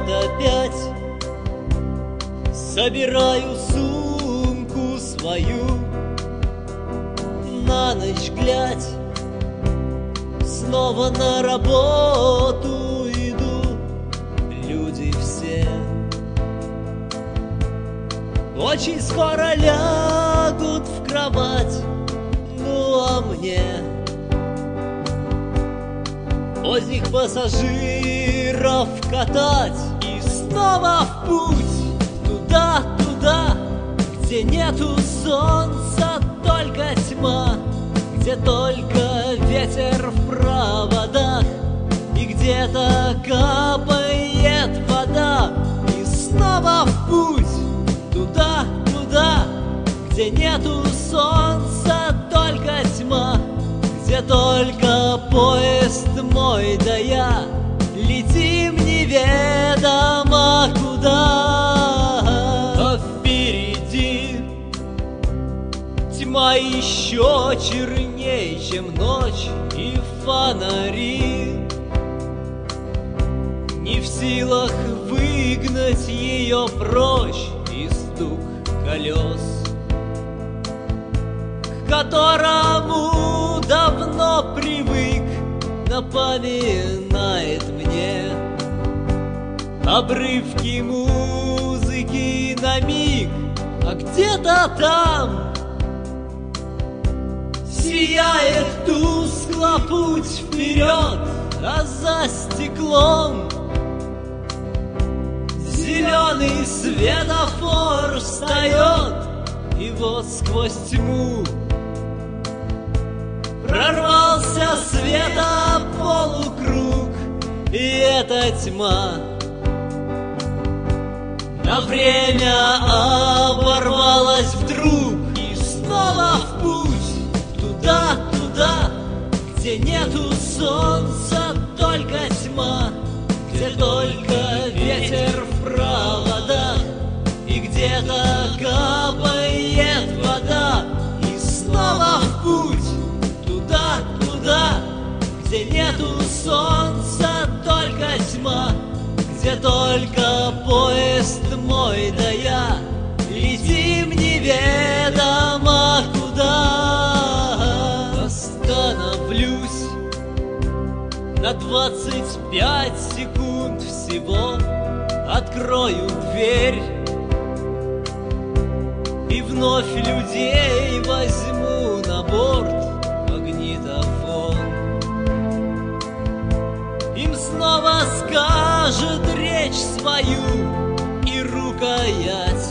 опять собираю сумку свою, на ночь глядь, снова на работу иду. Люди все очень скоро лягут в кровать, ну а мне поздних пассажиров катать и снова в путь туда, где нету солнца, только тьма, где только ветер в проводах и где-то капает вода. И снова в путь туда, где нету солнца, только тьма, где только поезд мой да я летим неведомо куда. А впереди тьма еще черней, чем ночь, и фонари не в силах выгнать ее прочь, и стук колес, к которому давно привык, напоминает мне обрывки музыки на миг. А где-то там сияет тускло путь вперед, а за стеклом зеленый светофор встает. И вот сквозь тьму прорвался света полукруг, и эта тьма на время оборвалась вдруг. И снова в путь туда, где нету солнца, только тьма, где только ветер в проводах и где-то капает вода. И снова в путь туда, где нету солнца, только тьма, где только поезд мой да я летим неведомо куда. Остановлюсь на 25 секунд всего, открою дверь и вновь людей возьму на борт магнитофон. Им снова скажет речь свою и рукоять.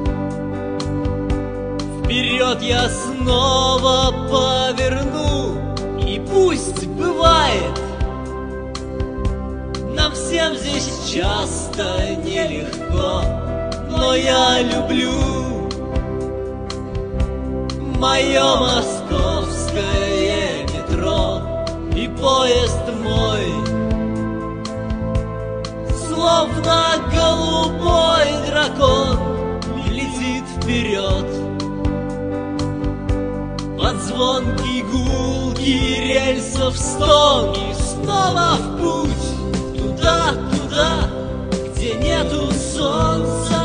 Вперед я снова поверну, и пусть бывает, нам всем здесь часто нелегко, но я люблю мое московское метро. И поезд мой словно голубой дракон летит вперед под звонкий гулкий рельсов стон. И снова в путь туда, где нету солнца,